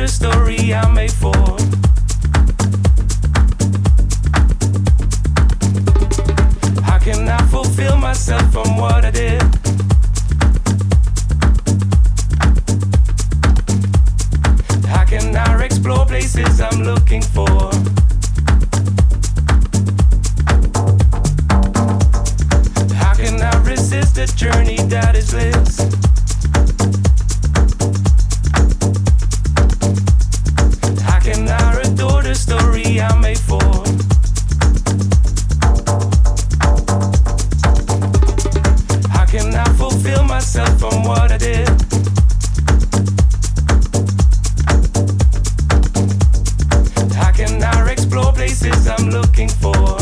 the story I'm made for. How can I fulfill myself from what I did? How can I explore places I'm looking for? How can I resist the journey that is bliss? How can I adore the story I'm made for? How can I fulfill myself from what I did? How can I explore places I'm looking for?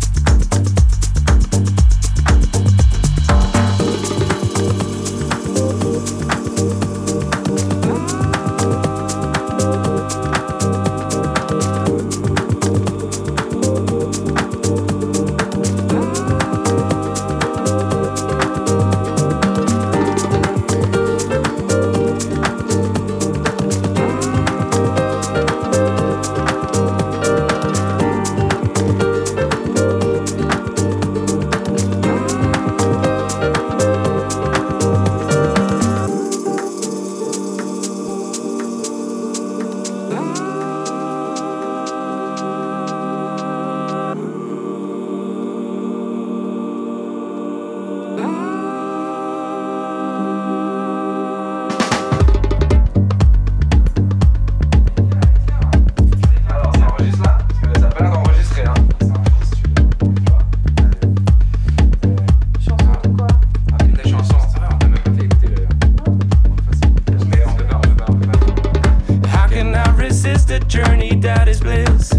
The journey that is bliss.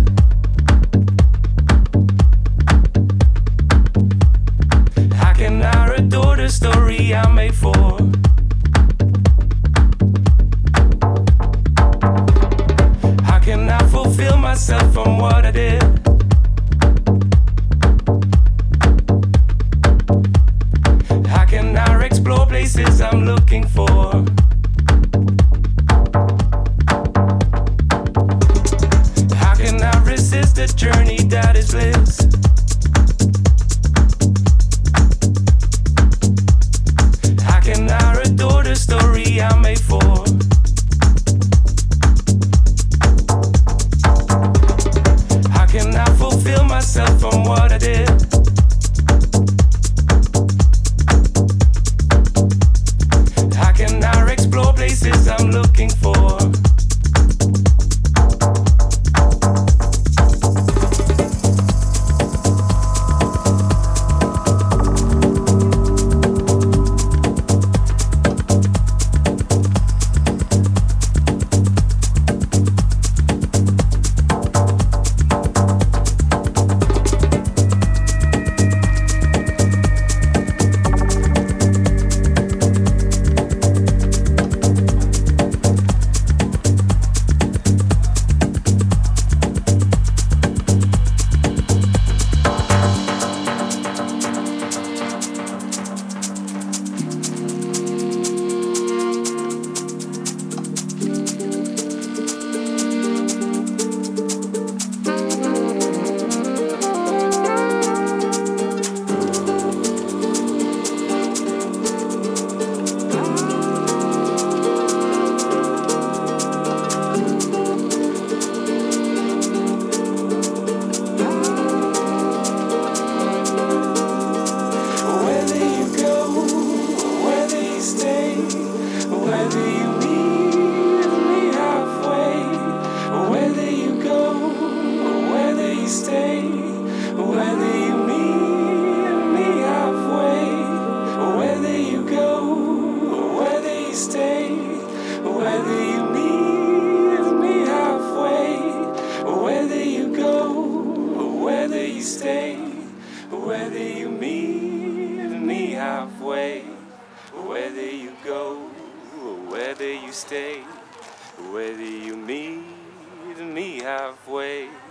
How can I adore the story I'm made for? How can I fulfill myself from what I did? How can I explore places I'm looking for? Resist the journey that is bliss. How can I adore the story I'm made for? How can I fulfill myself from what I did? How can I explore places I'm looking for? Whether you stay, whether you meet me halfway.